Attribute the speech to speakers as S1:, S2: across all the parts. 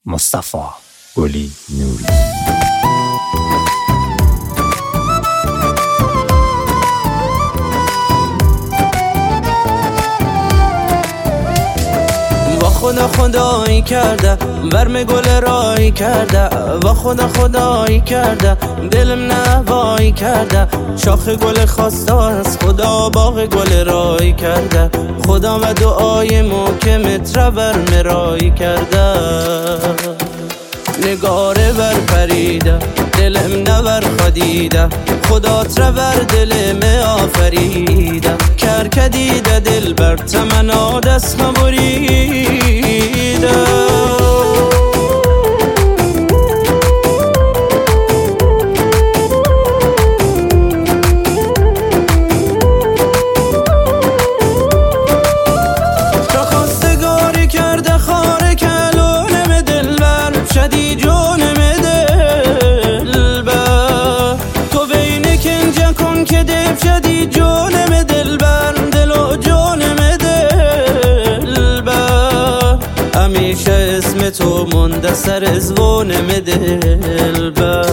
S1: مصطفی گلی نوری.
S2: خدا خدایی کرده برم گل رای کرده و خدا خدایی کرده دلم نوایی کرده شاخ گل خواسته از خدا باغ گل رای کرده خدا و دعای محکمت را برم رای کرده نگاره بر پریده دلم نبر خدیده خدات را بر دلم آفریده کرکدیده دل بر تمنا دست بریده تا خواستگاری کرده خاره کلونم دل بر شدی جونم دل بر تو بین کنجه کن که دف شدی جونم دل بر دل و جونم دل بر همیشه اسم تو مونده سر زبونم دل بر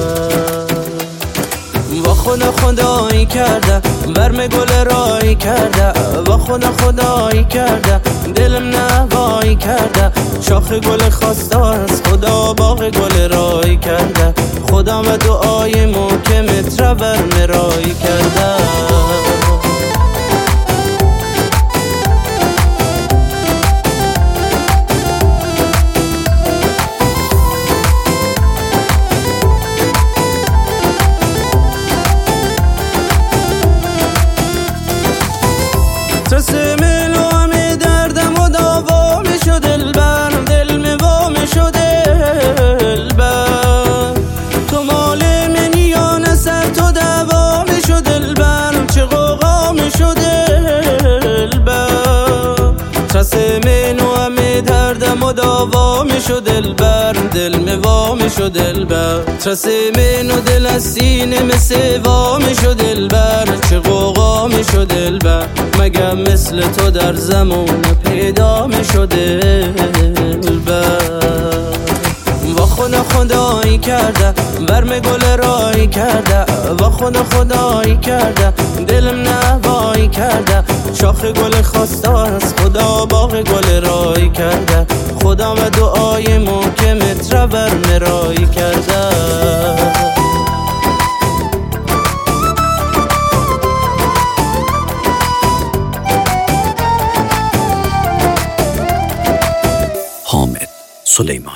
S2: و خدا خدایی کرده برم گل رای کرده و خدا خدایی کرده دلم نوایی کرده شاخ گل خواسته از خدا باغ گل رای کرده خدا و دعای محکمت را برم رای کرده ترسم لوام دردم و داوا می شد دلبر دل می وا می شد دلبر تو مال منی یا نه سر تو دوا می شد دلبر چه غوغا می شد دلبر ترسم لوام دردم و داوا می شد دلبر دل می وا می شد دلبر ترسم و دل از سینه مثل وا می شد دلبر چه غوغا می شد دلبر مگه مثل تو در زمان پیدا می شده دلبر و خدا خدایی کرده برم گل رای کرده و خدا خدایی کرده دلم نوایی کرده شاخ گل خواسته از خدا باغ گل رای کرده خدا و دعای محکمت را برم رای کرده
S1: حامد سلیمان.